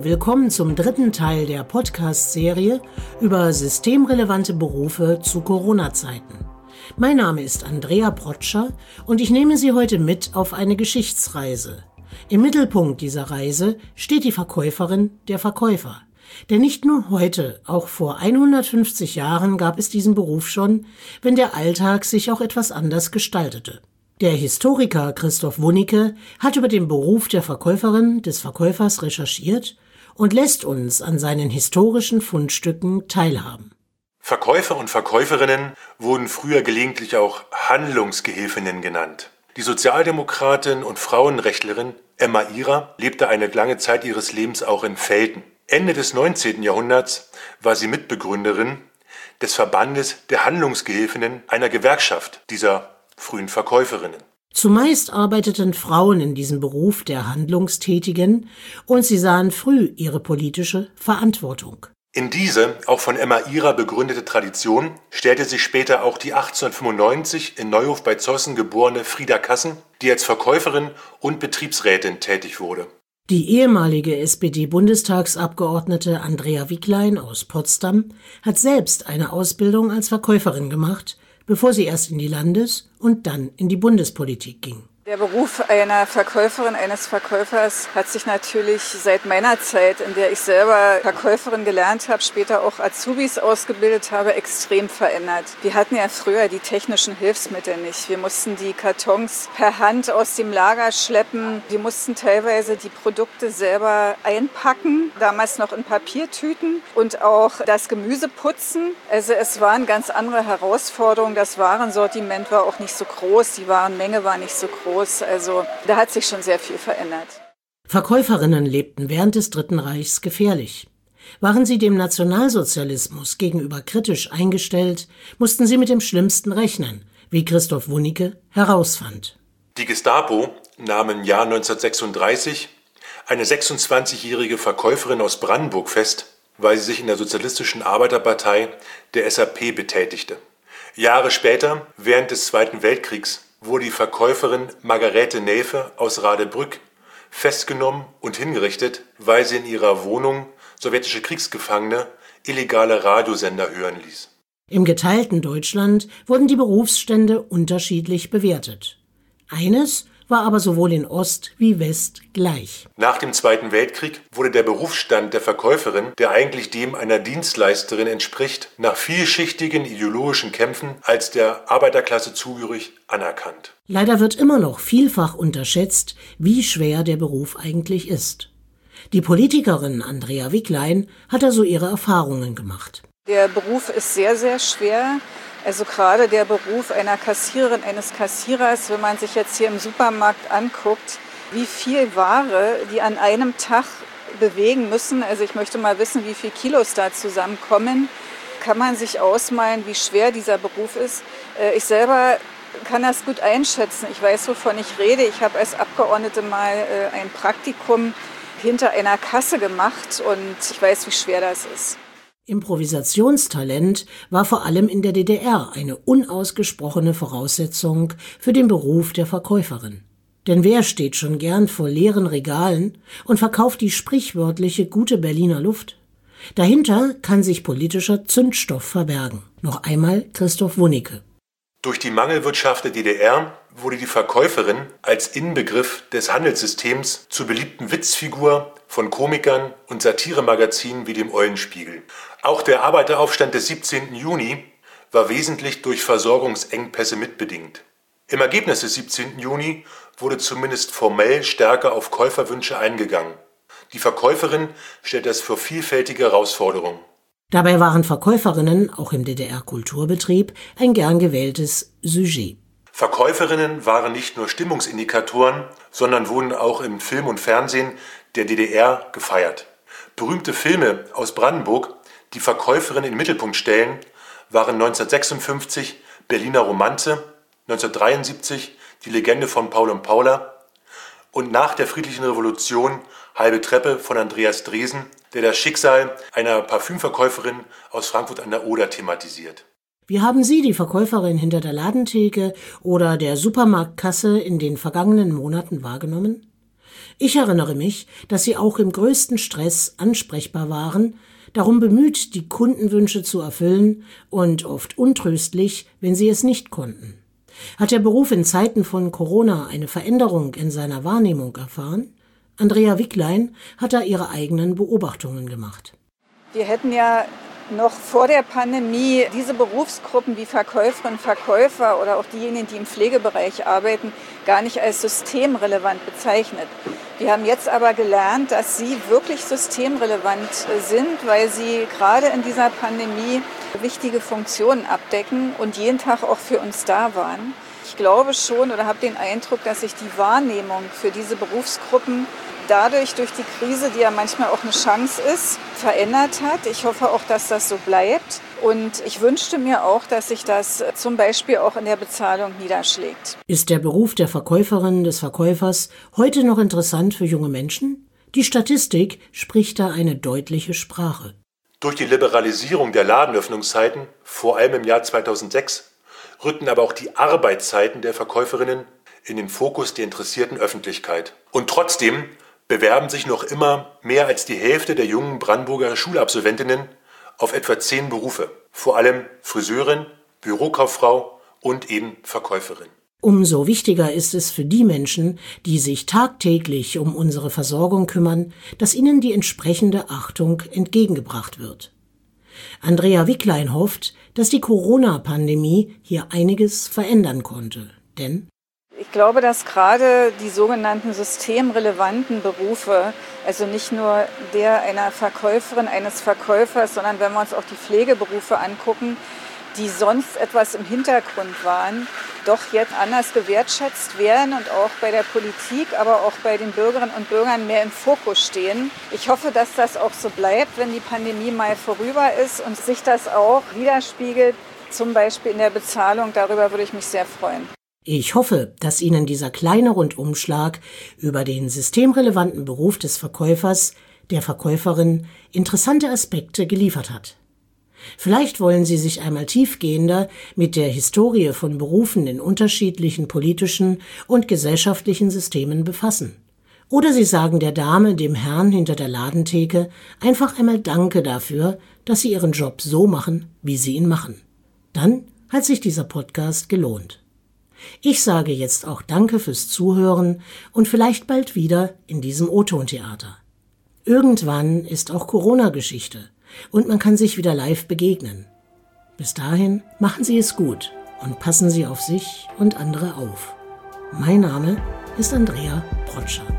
willkommen zum dritten Teil der Podcast-Serie über systemrelevante Berufe zu Corona-Zeiten. Mein Name ist Andrea Protscher und ich nehme Sie heute mit auf eine Geschichtsreise. Im Mittelpunkt dieser Reise steht die Verkäuferin, der Verkäufer. Denn nicht nur heute, auch vor 150 Jahren gab es diesen Beruf schon, wenn der Alltag sich auch etwas anders gestaltete. Der Historiker Christoph Wunicke hat über den Beruf der Verkäuferin, des Verkäufers recherchiert und lässt uns an seinen historischen Fundstücken teilhaben. Verkäufer und Verkäuferinnen wurden früher gelegentlich auch Handlungsgehilfinnen genannt. Die Sozialdemokratin und Frauenrechtlerin Emma Ihrer lebte eine lange Zeit ihres Lebens auch in Velten. Ende des 19. Jahrhunderts war sie Mitbegründerin des Verbandes der Handlungsgehilfinnen, einer Gewerkschaft dieser frühen Verkäuferinnen. Zumeist arbeiteten Frauen in diesem Beruf der Handlungstätigen und sie sahen früh ihre politische Verantwortung. In diese, auch von Emma Ihrer begründete Tradition, stellte sich später auch die 1895 in Neuhof bei Zossen geborene Frieda Kassen, die als Verkäuferin und Betriebsrätin tätig wurde. Die ehemalige SPD-Bundestagsabgeordnete Andrea Wicklein aus Potsdam hat selbst eine Ausbildung als Verkäuferin gemacht, bevor sie erst in die Landes- und dann in die Bundespolitik ging. Der Beruf einer Verkäuferin, eines Verkäufers hat sich natürlich seit meiner Zeit, in der ich selber Verkäuferin gelernt habe, später auch Azubis ausgebildet habe, extrem verändert. Wir hatten ja früher die technischen Hilfsmittel nicht. Wir mussten die Kartons per Hand aus dem Lager schleppen. Wir mussten teilweise die Produkte selber einpacken, damals noch in Papiertüten, und auch das Gemüse putzen. Also es waren ganz andere Herausforderungen. Das Warensortiment war auch nicht so groß, die Warenmenge war nicht so groß. Also da hat sich schon sehr viel verändert. Verkäuferinnen lebten während des Dritten Reichs gefährlich. Waren sie dem Nationalsozialismus gegenüber kritisch eingestellt, mussten sie mit dem Schlimmsten rechnen, wie Christoph Wunicke herausfand. Die Gestapo nahm im Jahr 1936 eine 26-jährige Verkäuferin aus Brandenburg fest, weil sie sich in der Sozialistischen Arbeiterpartei der SAP betätigte. Jahre später, während des Zweiten Weltkriegs, wurde die Verkäuferin Margarete Näfe aus Radebrück festgenommen und hingerichtet, weil sie in ihrer Wohnung sowjetische Kriegsgefangene illegale Radiosender hören ließ. Im geteilten Deutschland wurden die Berufsstände unterschiedlich bewertet. Eines war aber sowohl in Ost wie West gleich. Nach dem Zweiten Weltkrieg wurde der Berufsstand der Verkäuferin, der eigentlich dem einer Dienstleisterin entspricht, nach vielschichtigen ideologischen Kämpfen als der Arbeiterklasse zugehörig anerkannt. Leider wird immer noch vielfach unterschätzt, wie schwer der Beruf eigentlich ist. Die Politikerin Andrea Wicklein hat also ihre Erfahrungen gemacht. Der Beruf ist sehr, sehr schwer. Also gerade der Beruf einer Kassiererin, eines Kassierers, wenn man sich jetzt hier im Supermarkt anguckt, wie viel Ware die an einem Tag bewegen müssen. Also ich möchte mal wissen, wie viel Kilos da zusammenkommen. Kann man sich ausmalen, wie schwer dieser Beruf ist. Ich selber kann das gut einschätzen. Ich weiß, wovon ich rede. Ich habe als Abgeordnete mal ein Praktikum hinter einer Kasse gemacht und ich weiß, wie schwer das ist. Improvisationstalent war vor allem in der DDR eine unausgesprochene Voraussetzung für den Beruf der Verkäuferin. Denn wer steht schon gern vor leeren Regalen und verkauft die sprichwörtliche gute Berliner Luft? Dahinter kann sich politischer Zündstoff verbergen. Noch einmal Christoph Wunicke. Durch die Mangelwirtschaft der DDR wurde die Verkäuferin als Inbegriff des Handelssystems zur beliebten Witzfigur von Komikern und Satiremagazinen wie dem Eulenspiegel. Auch der Arbeiteraufstand des 17. Juni war wesentlich durch Versorgungsengpässe mitbedingt. Im Ergebnis des 17. Juni wurde zumindest formell stärker auf Käuferwünsche eingegangen. Die Verkäuferin stellt das für vielfältige Herausforderungen. Dabei waren Verkäuferinnen, auch im DDR-Kulturbetrieb, ein gern gewähltes Sujet. Verkäuferinnen waren nicht nur Stimmungsindikatoren, sondern wurden auch im Film und Fernsehen der DDR gefeiert. Berühmte Filme aus Brandenburg, die Verkäuferinnen in den Mittelpunkt stellen, waren 1956 Berliner Romanze, 1973 Die Legende von Paul und Paula und nach der Friedlichen Revolution Halbe Treppe von Andreas Dresen, der das Schicksal einer Parfümverkäuferin aus Frankfurt an der Oder thematisiert. Wie haben Sie die Verkäuferin hinter der Ladentheke oder der Supermarktkasse in den vergangenen Monaten wahrgenommen? Ich erinnere mich, dass sie auch im größten Stress ansprechbar waren, darum bemüht, die Kundenwünsche zu erfüllen und oft untröstlich, wenn sie es nicht konnten. Hat der Beruf in Zeiten von Corona eine Veränderung in seiner Wahrnehmung erfahren? Andrea Wicklein hat da ihre eigenen Beobachtungen gemacht. Wir hätten ja noch vor der Pandemie diese Berufsgruppen wie Verkäuferinnen, Verkäufer oder auch diejenigen, die im Pflegebereich arbeiten, gar nicht als systemrelevant bezeichnet. Wir haben jetzt aber gelernt, dass sie wirklich systemrelevant sind, weil sie gerade in dieser Pandemie wichtige Funktionen abdecken und jeden Tag auch für uns da waren. Ich glaube schon oder habe den Eindruck, dass sich die Wahrnehmung für diese Berufsgruppen dadurch, durch die Krise, die ja manchmal auch eine Chance ist, verändert hat. Ich hoffe auch, dass das so bleibt. Und ich wünschte mir auch, dass sich das zum Beispiel auch in der Bezahlung niederschlägt. Ist der Beruf der Verkäuferin, des Verkäufers heute noch interessant für junge Menschen? Die Statistik spricht da eine deutliche Sprache. Durch die Liberalisierung der Ladenöffnungszeiten, vor allem im Jahr 2006, rückten aber auch die Arbeitszeiten der Verkäuferinnen in den Fokus der interessierten Öffentlichkeit. Und trotzdem bewerben sich noch immer mehr als die Hälfte der jungen Brandenburger Schulabsolventinnen auf etwa 10 Berufe, vor allem Friseurin, Bürokauffrau und eben Verkäuferin. Umso wichtiger ist es für die Menschen, die sich tagtäglich um unsere Versorgung kümmern, dass ihnen die entsprechende Achtung entgegengebracht wird. Andrea Wicklein hofft, dass die Corona-Pandemie hier einiges verändern konnte, denn ich glaube, dass gerade die sogenannten systemrelevanten Berufe, also nicht nur der einer Verkäuferin, eines Verkäufers, sondern wenn wir uns auch die Pflegeberufe angucken, die sonst etwas im Hintergrund waren, doch jetzt anders gewertschätzt werden und auch bei der Politik, aber auch bei den Bürgerinnen und Bürgern mehr im Fokus stehen. Ich hoffe, dass das auch so bleibt, wenn die Pandemie mal vorüber ist und sich das auch widerspiegelt, zum Beispiel in der Bezahlung. Darüber würde ich mich sehr freuen. Ich hoffe, dass Ihnen dieser kleine Rundumschlag über den systemrelevanten Beruf des Verkäufers, der Verkäuferin, interessante Aspekte geliefert hat. Vielleicht wollen Sie sich einmal tiefgehender mit der Historie von Berufen in unterschiedlichen politischen und gesellschaftlichen Systemen befassen. Oder Sie sagen der Dame, dem Herrn hinter der Ladentheke einfach einmal Danke dafür, dass Sie Ihren Job so machen, wie Sie ihn machen. Dann hat sich dieser Podcast gelohnt. Ich sage jetzt auch Danke fürs Zuhören und vielleicht bald wieder in diesem O-Ton-Theater. Irgendwann ist auch Corona-Geschichte und man kann sich wieder live begegnen. Bis dahin machen Sie es gut und passen Sie auf sich und andere auf. Mein Name ist Andrea Protscher.